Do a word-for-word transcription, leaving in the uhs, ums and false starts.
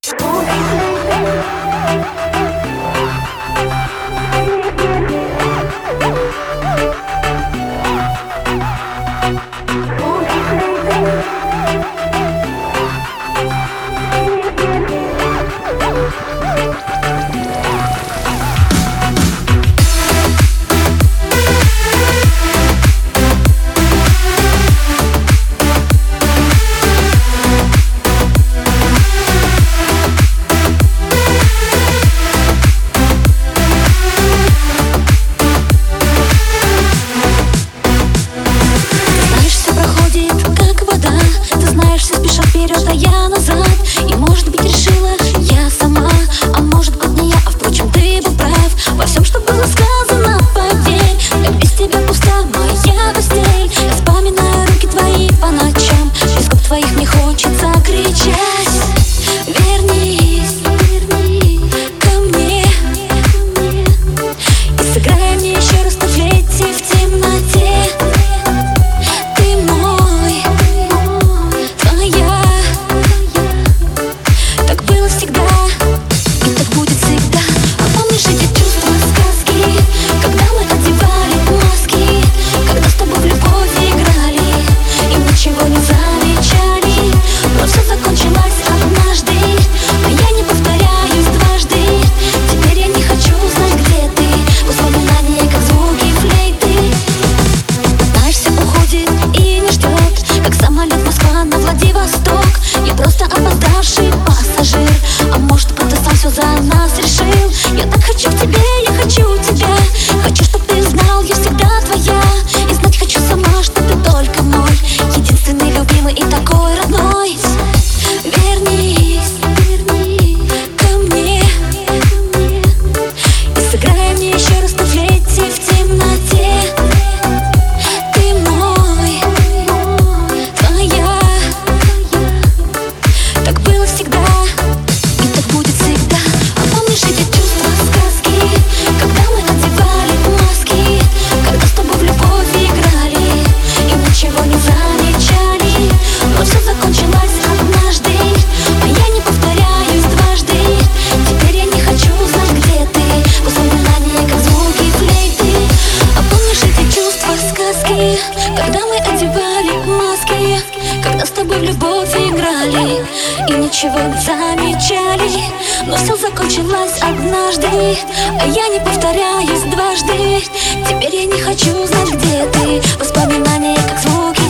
А я назад, и может быть решила я сама, а может быть не я, а впрочем ты был прав во всем, что было сказано, поверь. Как без тебя пуста моя постель, я вспоминаю руки твои по ночам, без губ твоих мне хочется кричать: вернись, вернись ко мне и сыграй мне еще раз на флейте в темноте. Ты мой, твоя. Так было всегда, и так будет всегда. А помнишь эти чувства сказки, когда мы одевали маски, когда с тобой в любовь играли и ничего не замечали, но все закончилось однажды, а я не повторяюсь дважды. Теперь я не хочу знать, где ты, воспоминания, как звуки флейты. Знаешь, все уходит и не ждет, как самолет Москва на Владивосток. Я просто опоздавший пассажир, а может кто-то сам все за нас решил. Я так хочу к тебе, я хочу тебя, хочу, чтоб ты знал, я всегда твоя. И знать хочу сама, что ты только мой, единственный, любимый и такой родной. Вернись, вернись ко мне и сыграй мне еще раз на флейте в темноте. Ты мой, твоя. Так было всегда, и так будет всегда. А помнишь эти чувства сказки, когда мы одевали маски, когда с тобой в любовь играли и ничего не замечали, но все закончилось однажды, а я не повторяюсь дважды. Теперь я не хочу знать, где ты, воспоминания, как звуки флейты. А помнишь эти чувства сказки, когда мы одевали маски, когда с тобой в любовь играли и ничего не замечали, но все закончилось однажды, а я не повторяюсь дважды. Теперь я не хочу знать, где ты, воспоминания, как звуки